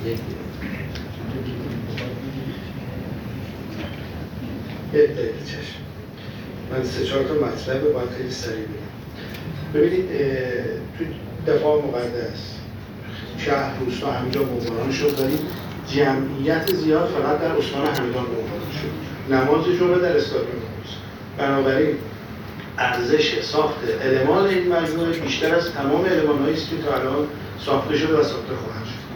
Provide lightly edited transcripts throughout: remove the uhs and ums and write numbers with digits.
چشم. من 3-4 تا مطلب باید خیلی سریع بگم. ببینید تو دفاع مقدس شهر روستا همینجا بمباران شد، ولی جمعیت زیاد فقط در استان همدان بمباران شد. نماز جمعه در استادیوم قدس. بنابراین ارزش ساخت المان این مجموعه بیشتر از تمام المان‌هایی است که تا الان ساخته شده و ساخته خواهد شد.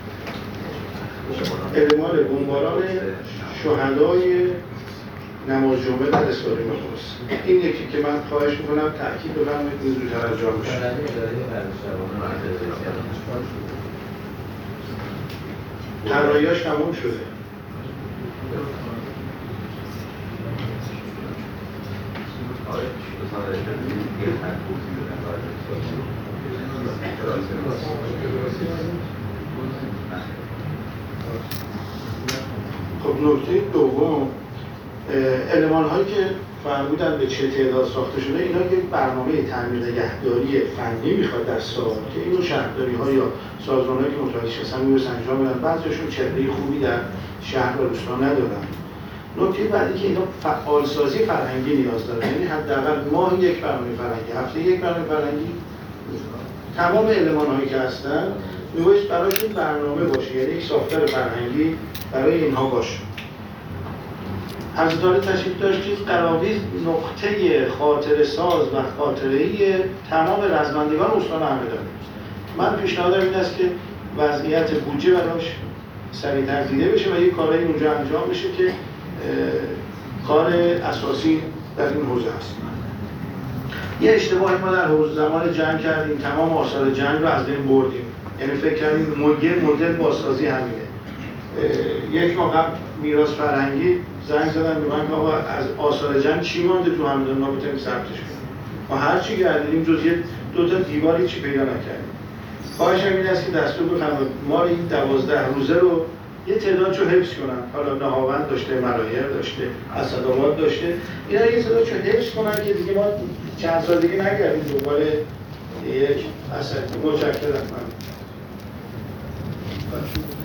المان بمباران شهدای نماز جمعه در استادیوم قدس. این یکی که من خواهش می‌کنم تأکید بفرمایید این زودتر انجام بشه. طراحی‌اش تموم شده. خب نکته دوم، المان‌هایی که فرمودن به چه تعداد ساخته شده، اینا یک برنامه تعمیر نگهداری فنی میخواد در سال که اینو شهرداری‌ها یا سازمان‌هایی که متوجه هستن میرسن انجام بدن. بعضیشون چهره خوبی در شهر و روستا ندارن. نکته بعدی که اینا فعالسازی فرهنگی نیاز داره، یعنی حداقل ماه یک برنامه فرهنگی، هفته یک برنامه فرهنگی. تمام المان‌هایی که هستن میبایست براشون برنامه باشه، یعنی یک ساختار فرهنگی برای اینها باشه. حضرت تشریف داشتید قراویز نقطه خاطره ساز و خاطره‌ای تمام رزمندگان استان همدان. من پیشنهادم این است که وضعیت بودجه براش سریع‌تر دیده بشه و یک کارایی اونجا انجام بشه که کار اساسی در این حوزه است. یه اشتباهی ما در حوزه زمان جنگ کردیم، تمام آثار جنگ رو از بین بردیم. یعنی فکر کردیم مدل بازسازی همینه. یک ماه قبل میراث فرهنگی زنگ زدن به من که آقا از آثار جنگ چی مانده تو همدان، ما بتونیم ثبتش کنیم. ما هر چی گردیدیم جز یه 2 تا دیواری چی پیدا نکردیم. خواهشم این است که دستور بفرمایید ما این 12 روزه رو یه تعدادشو حفظ کنن. حالا نهاوند داشته، مرایر داشته، اسدآباد داشته، اینا یه تعدادشو حفظ کنن که دیگه ما چند سال دیگه نگردیم دنبال یک اثر. متشکرم.